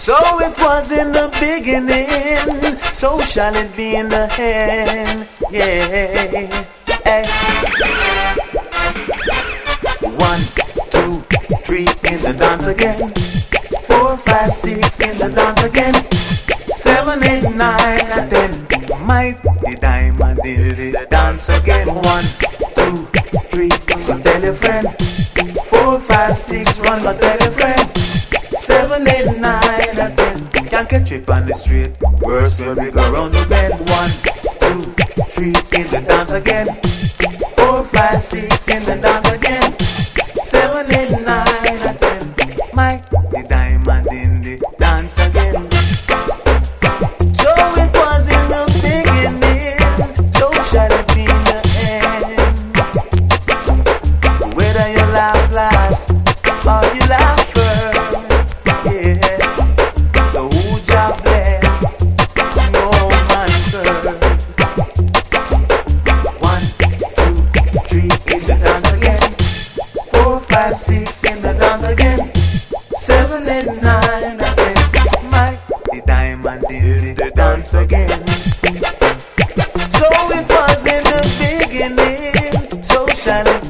So it was in the beginning, so shall it be in the end. Yeah. Hey. 1, 2, 3 in the dance again. 4, 5, 6 in the dance again. 7, 8, 9 and 10. Might the diamonds in the dance again. 1, 2, 3, go tell your friend. 4, 5, 6, run, go tell your friend. 7, 8, 9 and 10. Can't catch it on the street. Worse when we go round the bend. 1, 2, 3 in the dance again. 4, 5, 6 in the dance again. 7, 8, 9 and 10. Mike, the diamonds in the dance again. So it was in the beginning, so shall it be in the end. Whether you laugh last or you laugh first, yeah. So who job bless? No man first. 1, 2, 3 in the dance again. 4, 5, 6 in the dance again. 7, 8, 9 and 10. Mike, the diamonds in the dance again. So it was in the beginning, so shall it